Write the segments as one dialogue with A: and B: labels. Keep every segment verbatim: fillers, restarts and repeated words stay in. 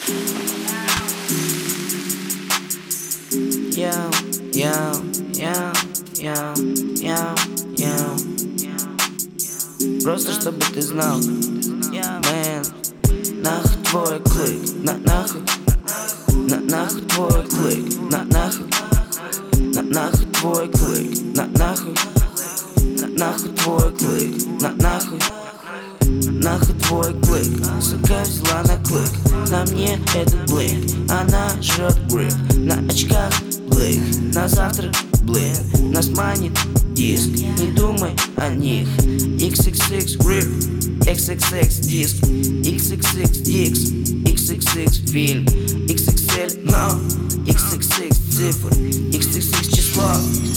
A: Яу, яу, яу, яу, яу, яу. Просто чтобы ты знал, мэн, нахуй твой клик, на нахуй, на нахуй твой клик, на нахуй, на нахуй твой клик, на нахуй, на нахуй твой клик, на нахуй, нахуй твой клик. Сука взяла на клик, на мне этот блик, она жрет гриб, на очках блик, на завтрак блин, нас манит диск, не думай о них. икс икс икс гриб, икс икс икс диск, икс икс икс дикс, икс икс икс фильм, икс икс эль, но икс икс икс цифр, икс икс икс число.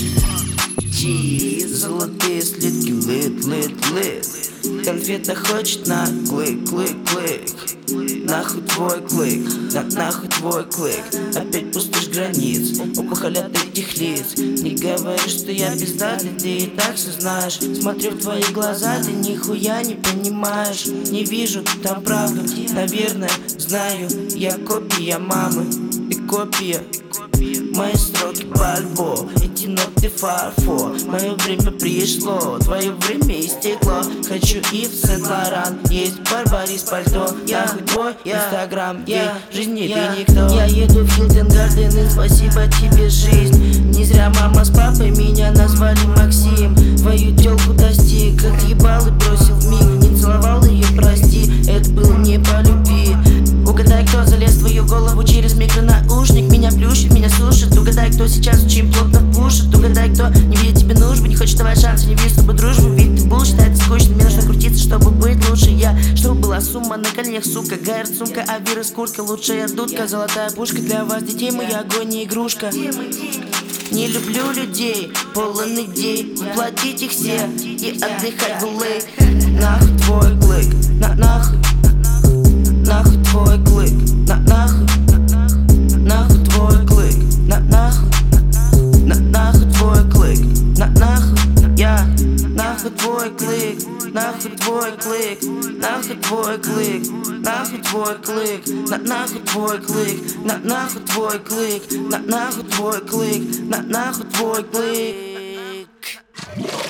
A: Чиз, золотые слитки, лит, лит, лит. Конфета хочет на клик, клик, клик. Нахуй твой клик, на, нахуй твой клик. Опять пустишь границ, опухоль от этих лиц. Не говори, что я пиздатый, ты и так все знаешь. Смотрю в твои глаза, ты нихуя не понимаешь. Не вижу там правду, наверное, знаю. Я копия мамы и копия. Мои строки по альбому, эти ноты фарфор. Мое время пришло, твое время истекло. Хочу Ив Сен-Лоран, есть Барбарис пальто. Я хоть твой инстаграм, я жизни ты никто. Я еду в Хилтон Гарден, и спасибо тебе, жизнь. Не зря мама с папой меня назвали Максим. Твою тёлку достиг, отъебал и бросил в миг. Не целовал ее, прости, это было не по любви. Угадай, кто залез в твою голову через микронаушник. Меня плющит, меня сушит. Угадай, кто сейчас очень плотно пушит. Угадай, кто не видит тебе нужбы, не хочет давать шансы, не видит с тобой дружбу. Ведь ты булшит, это скучно, мне нужно крутиться, чтобы быть лучше я. Чтобы была сумма на коленях, сука. Гайр, сумка, а вирус, куртка, лучшая дудка. Золотая пушка для вас, детей, моя огонь, не игрушка. Не люблю людей, полон идей. Платить их все и отдыхать в лейк. Нахуй твой клик, на нахуй. Нахуй твой клик, на нахуй. Нахуй твой клик, на нахуй. На нахуй твой клик, на нахуй. Я нахуй твой клик, нахуй твой клик, нахуй твой клик, нахуй твой клик, на нахуй твой клик, на нахуй твой клик, на нахуй твой клик, на нахуй твой клик.